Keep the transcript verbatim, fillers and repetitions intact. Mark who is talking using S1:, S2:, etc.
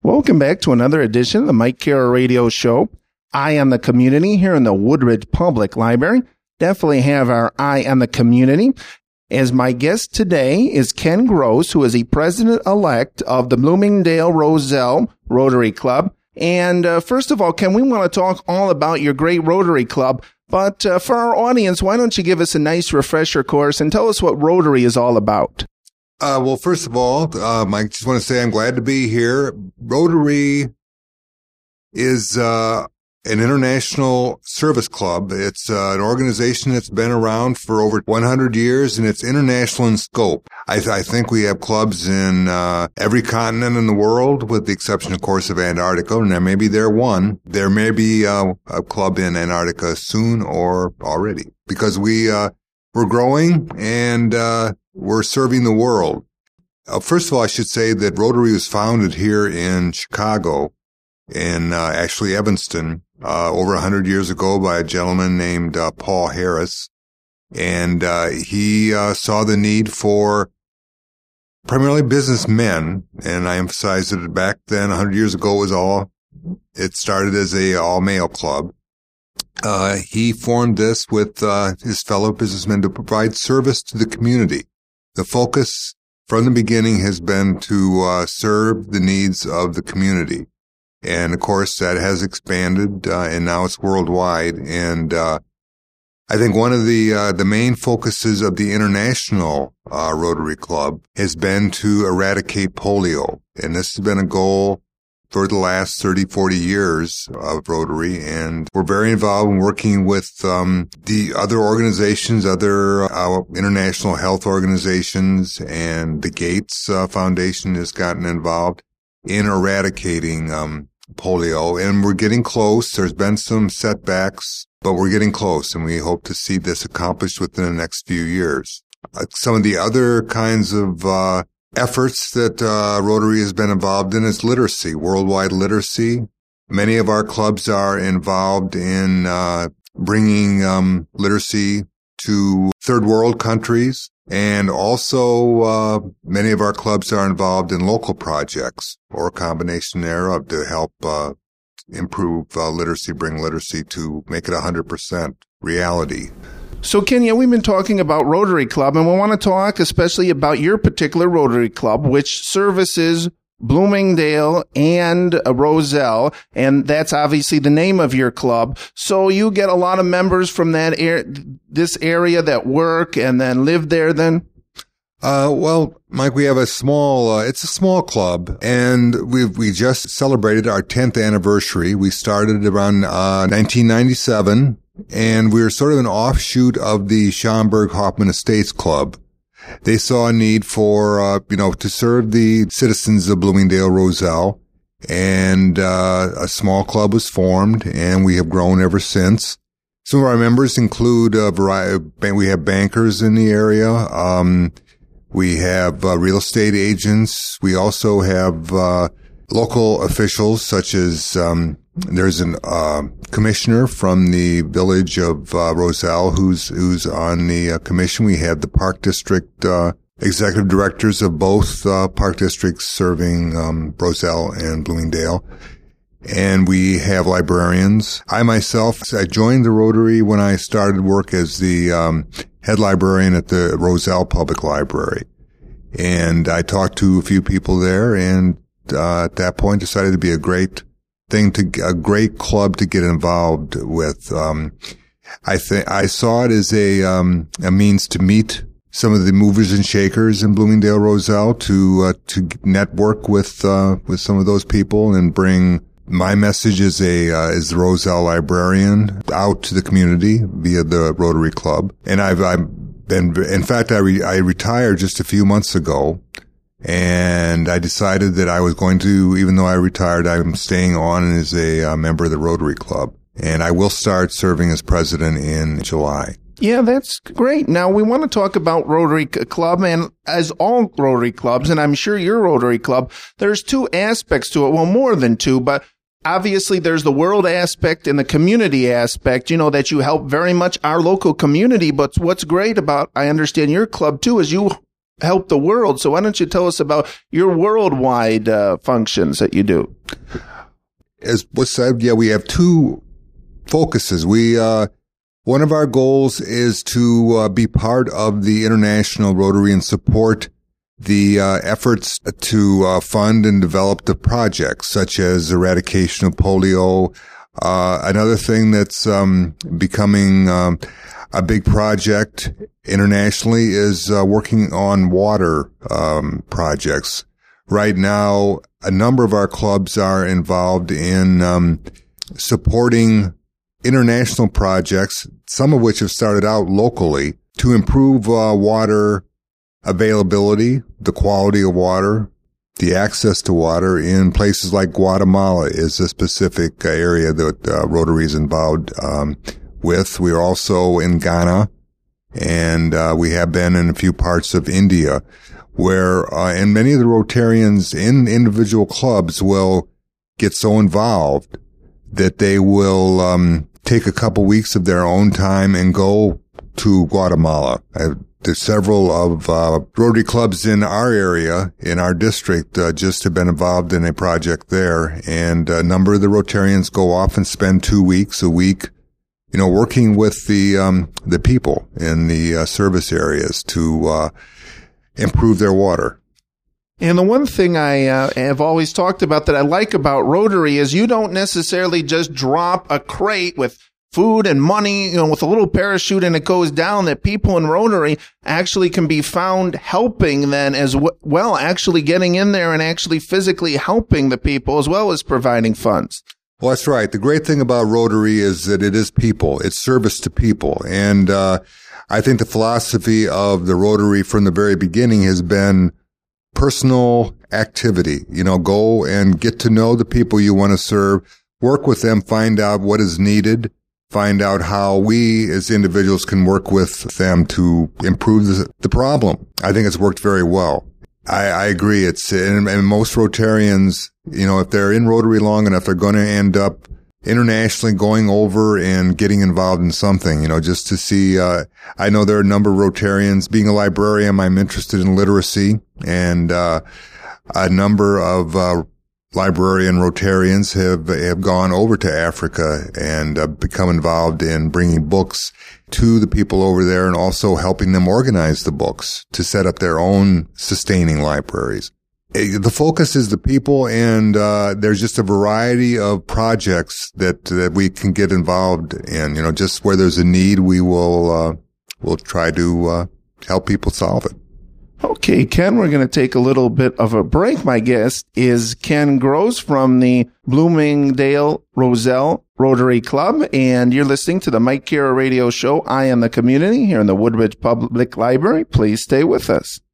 S1: Welcome back to another edition of the Mike Kara Radio Show. Eye on the Community here in the Woodridge Public Library. Definitely have our eye on the community. As my guest today is Ken Gross, who is the president-elect of the Bloomingdale Roselle Rotary Club. And uh, first of all, Ken, we want to talk all about your great Rotary Club. But uh, for our audience, why don't you give us a nice refresher course and tell us what Rotary is all about?
S2: Uh, well, first of all, um, I just want to say I'm glad to be here. Rotary is uh, an international service club. It's uh, an organization that's been around for over one hundred years, and it's international in scope. I, th- I think we have clubs in uh, every continent in the world, with the exception, of course, of Antarctica, and there may be there one. There may be uh, a club in Antarctica soon or already, because we, uh, we're growing and uh we're serving the world. Uh, first of all, I should say that Rotary was founded here in Chicago, in uh, actually Evanston, uh, over one hundred years ago by a gentleman named uh, Paul Harris. And uh, he uh, saw the need for primarily businessmen, and I emphasize that back then, one hundred years ago, it was all, it started as a all-male club. Uh, he formed this with uh, his fellow businessmen to provide service to the community. The focus from the beginning has been to uh, serve the needs of the community. And, of course, that has expanded, uh, and now it's worldwide. And uh, I think one of the uh, the main focuses of the International uh, Rotary Club has been to eradicate polio. And this has been a goal for the last thirty, forty years of Rotary, and we're very involved in working with um, the other organizations, other uh, international health organizations, and the Gates uh, Foundation has gotten involved in eradicating um, polio, and we're getting close. There's been some setbacks, but we're getting close, and we hope to see this accomplished within the next few years. Uh, some of the other kinds of uh efforts that uh, Rotary has been involved in is literacy, worldwide literacy. Many of our clubs are involved in uh, bringing um, literacy to third world countries, and also uh, many of our clubs are involved in local projects or a combination thereof to help uh, improve uh, literacy, bring literacy to make it one hundred percent reality.
S1: So, Kenya, we've been talking about Rotary Club, and we want to talk especially about your particular Rotary Club, which services Bloomingdale and Roselle, and that's obviously the name of your club. So you get a lot of members from that er- this area that work and then live there then?
S2: Uh, well, Mike, we have a small, uh, it's a small club, and we've, we just celebrated our tenth anniversary. We started around, uh, nineteen ninety-seven. And we were sort of an offshoot of the Schaumburg Hoffman Estates Club. They saw a need for, uh, you know, to serve the citizens of Bloomingdale Roselle. And, uh, a small club was formed, and we have grown ever since. Some of our members include a variety, we have bankers in the area. Um, we have, uh, real estate agents. We also have, uh, local officials such as, um, there's an, uh, commissioner from the village of, uh, Roselle who's, who's on the uh, commission. We have the park district, uh, executive directors of both, uh, park districts serving, um, Roselle and Bloomingdale. And we have librarians. I myself, I joined the Rotary when I started work as the, um, head librarian at the Roselle Public Library. And I talked to a few people there, and, uh, at that point decided to be a great thing to, a great club to get involved with. Um, I think, I saw it as a, um, a means to meet some of the movers and shakers in Bloomingdale Roselle, to, uh, to network with, uh, with some of those people and bring my message as a, uh, as the Roselle librarian out to the community via the Rotary Club. And I've, I've been, in fact, I, re, I retired just a few months ago. And I decided that I was going to, even though I retired, I'm staying on as a uh, member of the Rotary Club. And I will start serving as president in July.
S1: Yeah, that's great. Now, we want to talk about Rotary Club, and as all Rotary Clubs, and I'm sure your Rotary Club, there's two aspects to it. Well, more than two, but obviously there's the world aspect and the community aspect, you know, that you help very much our local community. But what's great about, I understand your club too, is you help the world. So why don't you tell us about your worldwide uh, functions that you do?
S2: As was said, yeah, we have two focuses. We, uh, one of our goals is to uh, be part of the International Rotary and support the uh, efforts to uh, fund and develop the projects, such as eradication of polio. Uh, another thing that's um, becoming um, a big project internationally is uh, working on water um, projects. Right now, a number of our clubs are involved in um, supporting international projects, some of which have started out locally, to improve uh, water availability, the quality of water, the access to water in places like Guatemala is a specific uh, area that uh, Rotary is involved um, with. We are also in Ghana, and uh, we have been in a few parts of India, where uh, and many of the Rotarians in individual clubs will get so involved that they will um, take a couple weeks of their own time and go to Guatemala. I, There's several of uh, Rotary clubs in our area, in our district, uh, just have been involved in a project there. And a number of the Rotarians go off and spend two weeks, a week, you know, working with the um, the people in the uh, service areas to uh, improve their water.
S1: And the one thing I uh, have always talked about that I like about Rotary is you don't necessarily just drop a crate with food and money, you know, with a little parachute and it goes down, that people in Rotary actually can be found helping then as well, actually getting in there and actually physically helping the people as well as providing funds.
S2: Well, that's right. The great thing about Rotary is that it is people. It's service to people. And uh I think the philosophy of the Rotary from the very beginning has been personal activity. You know, go and get to know the people you want to serve, work with them, find out what is needed, find out how we as individuals can work with them to improve the, the problem. I think it's worked very well. I, I agree. It's, and, and most Rotarians, you know, if they're in Rotary long enough, they're going to end up internationally going over and getting involved in something, you know, just to see, uh, I know there are a number of Rotarians. Being a librarian, I'm interested in literacy, and, uh, a number of, uh, librarian Rotarians have, have gone over to Africa and uh, become involved in bringing books to the people over there and also helping them organize the books to set up their own sustaining libraries. The focus is the people, and uh there's just a variety of projects that that we can get involved in. You know, just where there's a need, we will uh we'll try to uh help people solve it.
S1: Okay, Ken, we're going to take a little bit of a break. My guest is Ken Gross from the Bloomingdale Roselle Rotary Club, and you're listening to the Mike Kira Radio Show, I Am the Community, here in the Woodridge Public Library. Please stay with us.